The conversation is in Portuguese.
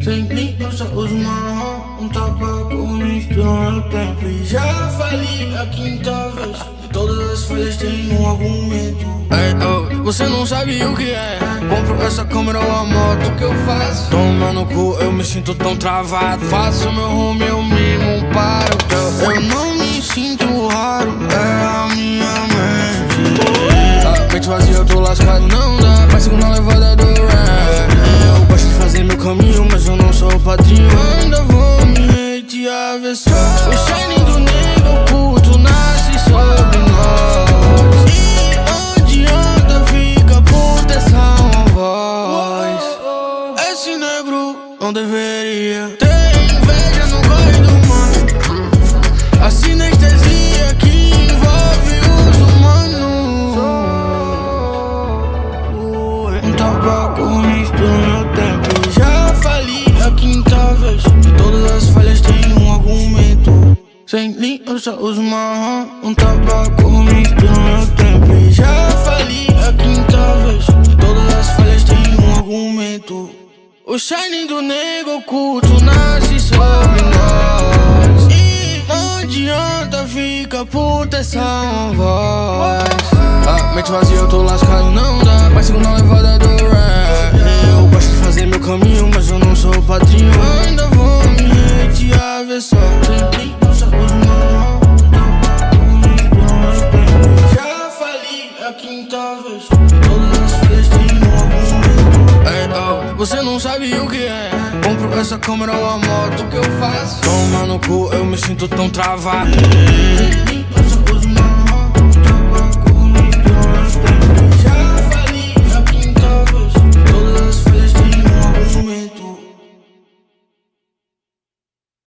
Sem mim eu só uso marrom, um tabaco mistura no meu tempo. E já falei a quinta vez, e todas as falhas têm um argumento. Ei, oh, você não sabe o que é. Compro essa câmera ou a moto, o que eu faço? Toma no cu, eu me sinto tão travado. Faço meu rumo, eu mesmo paro. Eu não me sinto raro, é a minha mente. Mente vazia, eu tô lascado, não dá. Mas sigo na levada do rap. Eu gosto de fazer meu caminho, mas eu não sou o padrinho. Ainda vou me hatear, ver só. O shining do negro oculto nasce sobre nós. E onde anda fica proteção a voz. Esse negro não deveria ter inveja, não corre do mano. A sinestesia que envolve os humanos. Um tabaco mistura meu tempo. Já falei a quinta vez, e todas as falhas têm um argumento. Sem mim eu só uso marrom, um tabaco mistura meu tempo. E já falei a quinta vez, e todas as falhas têm um argumento. O shining do negro oculto nasce sobre nós. E não adianta fica proteção a voz. Mente vazia, eu tô lascado, não dá. Mas sigo na levada do rap. Eu gosto de fazer meu caminho, mas eu não sou o padrinho. Ainda vou me hatear, ver só. Sempre eu só uso marrom, já falei a quinta vez, todas as falhas têm um argumento. Ei, oh, você não sabe o que é. Compro essa câmera ou a moto, o que eu faço? Toma no cu, eu me sinto tão travado.